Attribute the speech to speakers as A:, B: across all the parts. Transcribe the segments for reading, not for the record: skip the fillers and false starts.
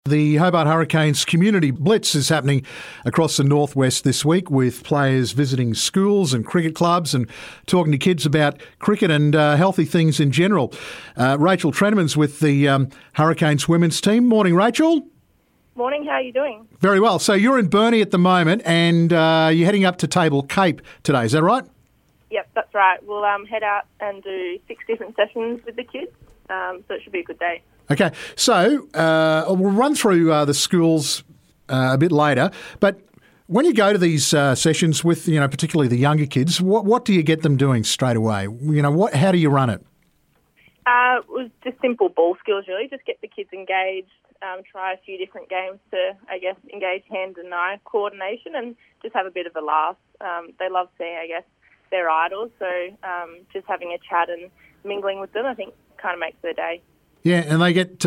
A: The Hobart Hurricanes Community Blitz is happening across the northwest this week, with players visiting schools and cricket clubs and talking to kids about cricket and healthy things in general. Rachel Treneman's with the Hurricanes women's team. Morning, Rachel.
B: Morning, how are you doing?
A: Very well. So you're in Burnie at the moment and you're heading up to Table Cape today, is that right?
B: Yep, that's right. We'll head out and do 6 different sessions with the kids, so it should be a good day.
A: Okay, so we'll run through the schools a bit later, but when you go to these sessions with, particularly the younger kids, what do you get them doing straight away? How do you run it?
B: It was just simple ball skills, really. Just get the kids engaged, try a few different games to, engage hand and eye coordination and just have a bit of a laugh. They love seeing, their idols, so just having a chat and mingling with them, I think, kind of makes their day. Yeah,
A: and they get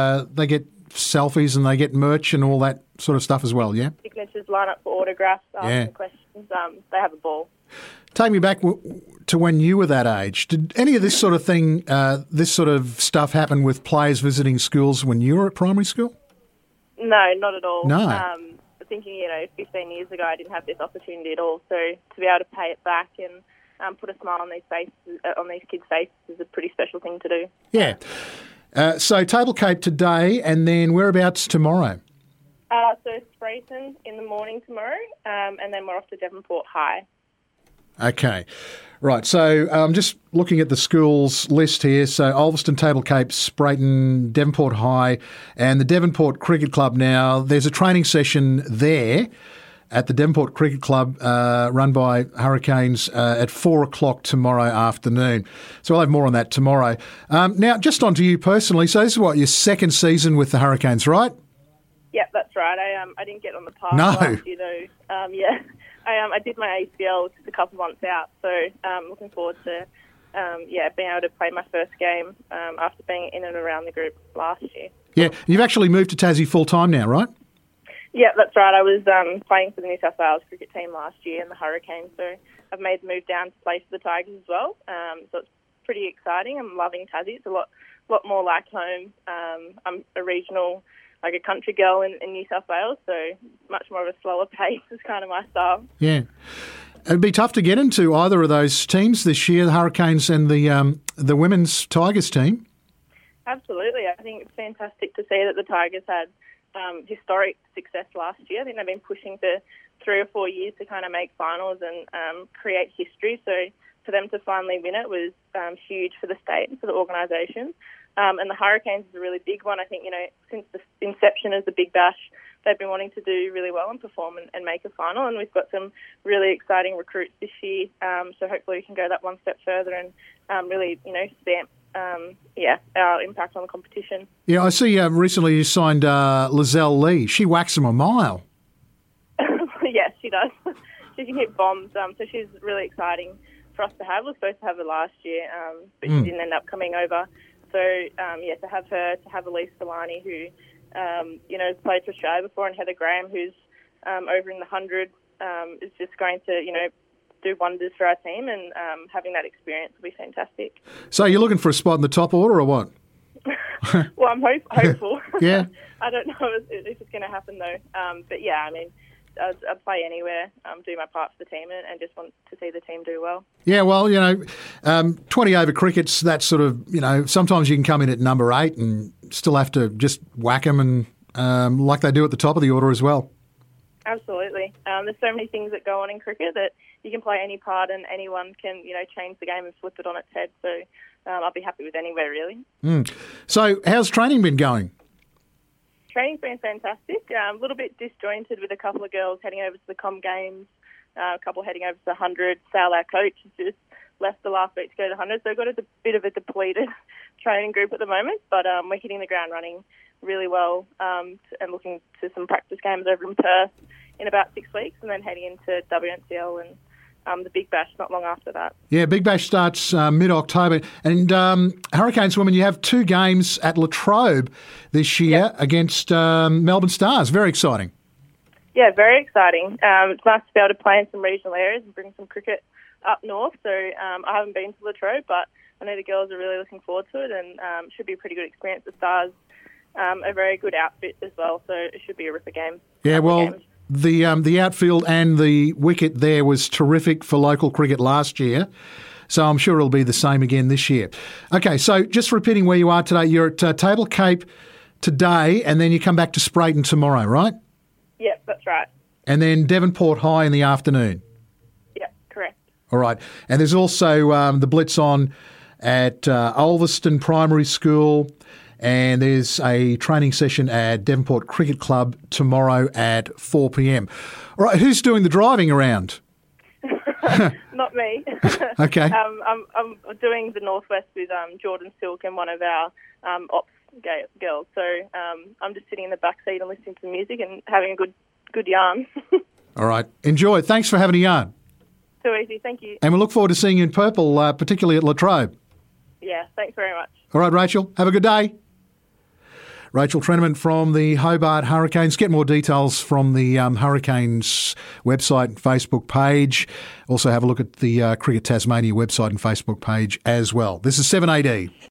A: selfies and they get merch and all that sort of stuff as well, yeah?
B: Signatures, line up for autographs, ask questions. They have a ball.
A: Take me back to when you were that age. Did any of this sort of thing, this sort of stuff happen with players visiting schools when you were at primary school?
B: No, not at all.
A: No.
B: Thinking, 15 years ago, I didn't have this opportunity at all. So to be able to pay it back and put a smile on these kids' faces is a pretty special thing to do.
A: Yeah. So Table Cape today, and then whereabouts tomorrow?
B: So Sprayton in the morning tomorrow, and then we're off to Devonport High.
A: Okay. Right, so I'm just looking at the schools list here. So Ulverston, Table Cape, Sprayton, Devonport High, and the Devonport Cricket Club. Now, there's a training session there at the Devonport Cricket Club run by Hurricanes at 4 o'clock tomorrow afternoon. So I'll have more on that tomorrow. Now, just on to you personally. So this is your second season with the Hurricanes, right?
B: Yep, that's right. I didn't get on the park
A: No.
B: last year, though. I did my ACL just a couple of months out, so looking forward to being able to play my first game after being in and around the group last year.
A: Yeah, you've actually moved to Tassie full time now, right?
B: Yeah, that's right. I was playing for the New South Wales cricket team last year in the Hurricanes, so I've made the move down to play for the Tigers as well. So it's pretty exciting. I'm loving Tassie. It's a lot more like home. I'm a regional, like a country girl in New South Wales, so much more of a slower pace is kind of my style. Yeah.
A: It'd be tough to get into either of those teams this year, the Hurricanes and the women's Tigers team.
B: Absolutely. I think it's fantastic to see that the Tigers had historic success last year. I think they've been pushing for 3 or 4 years to kind of make finals and create history. So for them to finally win it was huge for the state and for the organisation. And the Hurricanes is a really big one. I think, since the inception of the Big Bash, they've been wanting to do really well and perform and make a final. And we've got some really exciting recruits this year. So hopefully we can go that one step further and really, stamp our impact on the competition.
A: Yeah, I see recently you signed Lizelle Lee. She whacks them a mile.
B: Yes, she does. She can hit bombs. So she's really exciting for us to have. We were supposed to have her last year, but she didn't end up coming over. So, to have her, to have Elise Solani, who, has played for Australia before, and Heather Graham, who's over in the 100, is just going to, do wonders for our team, and having that experience will be fantastic.
A: So you're looking for a spot in the top order or what?
B: Well, I'm hopeful.
A: Yeah.
B: I don't know if it's going to happen, though. But, yeah, I mean, I'd play anywhere, do my part for the team and just want to see the team do well.
A: Yeah, well, 20 over cricket's that sort of, sometimes you can come in at number 8 and still have to just whack them and like they do at the top of the order as well.
B: Absolutely. There's so many things that go on in cricket that you can play any part and anyone can, change the game and flip it on its head. So I'll be happy with anywhere, really.
A: So how's training been going?
B: Training's been fantastic. A little bit disjointed with a couple of girls heading over to the Com Games, a couple heading over to the 100. Sal, our coach, has just left the last week to go to the 100, so we've got a bit of a depleted training group at the moment, but we're hitting the ground running really well and looking to some practice games over in Perth in about 6 weeks and then heading into WNCL and the Big Bash not long after that.
A: Yeah, Big Bash starts mid-October. And Hurricanes women, you have 2 games at Latrobe this year against Melbourne Stars. Very exciting.
B: Yeah, very exciting. It's nice to be able to play in some regional areas and bring some cricket up north. So I haven't been to Latrobe, but I know the girls are really looking forward to it and should be a pretty good experience. The Stars a very good outfit as well, so it should be a ripper game.
A: Yeah, well, the outfield and the wicket there was terrific for local cricket last year, so I'm sure it'll be the same again this year. Okay, so just repeating where you are today, you're at Table Cape today, and then you come back to Spreyton tomorrow, right?
B: Yep, that's right.
A: And then Devonport High in the afternoon.
B: Yep, correct.
A: All right, and there's also the Blitz on at Ulverston Primary School, and there's a training session at Devonport Cricket Club tomorrow at 4 p.m. All right, who's doing the driving around?
B: Not me.
A: Okay.
B: I'm doing the Northwest with Jordan Silk and one of our ops girls. So I'm just sitting in the back seat and listening to music and having a good yarn.
A: All right. Enjoy. Thanks for having a yarn.
B: Too easy. Thank you.
A: And we look forward to seeing you in purple, particularly at Latrobe.
B: Yeah, thanks very much.
A: All right, Rachel. Have a good day. Rachel Treneman from the Hobart Hurricanes. Get more details from the Hurricanes website and Facebook page. Also have a look at the Cricket Tasmania website and Facebook page as well. This is 7AD.